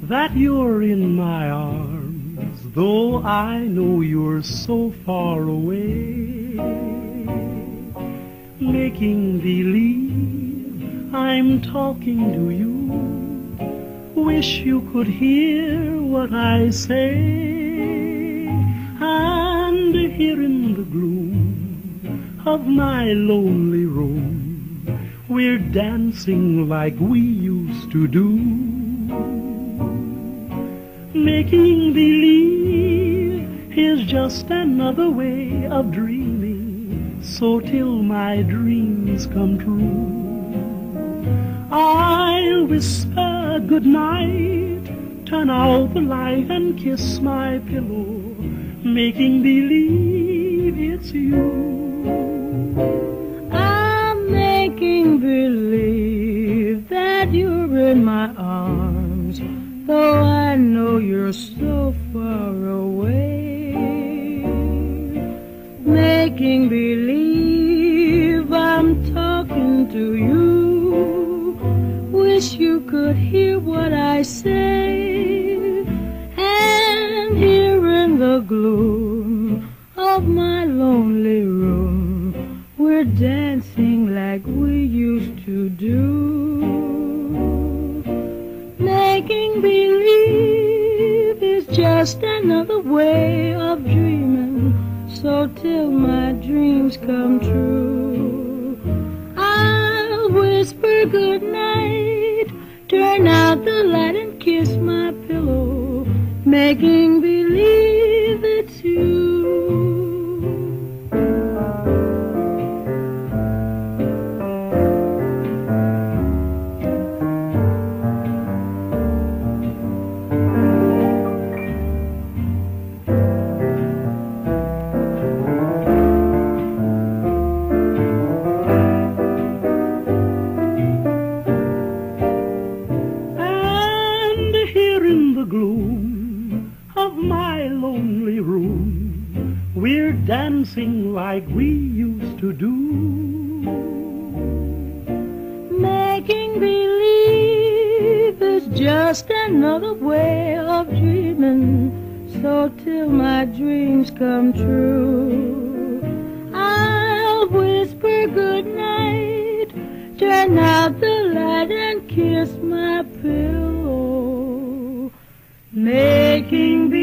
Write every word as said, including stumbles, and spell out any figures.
that you're in my arms, though I know you're so far away. Making believe I'm talking to you, wish you could hear what I say. And here in the gloom of my lonely room, we're dancing like we used to do. Making believe is just another way of dreaming, so till my dreams come true, I'll whisper good night, turn out the light and kiss my pillow, making believe it's you. I'm making believe that you're in my arms, though I know you're so far away. Making believe I'm talking to you, wish you could hear what I say. And here in the gloom of my lonely room, we're dancing like we used to do. Making believe is just another way of dreaming, so till my dreams come true, I'll whisper good night, turn out the light and kiss my pillow, making believe it's you. Gloom of my lonely room, we're dancing like we used to do. Making believe is just another way of dreaming, so till my dreams come true, I'll whisper good night, turn out the light and kiss my pillow, making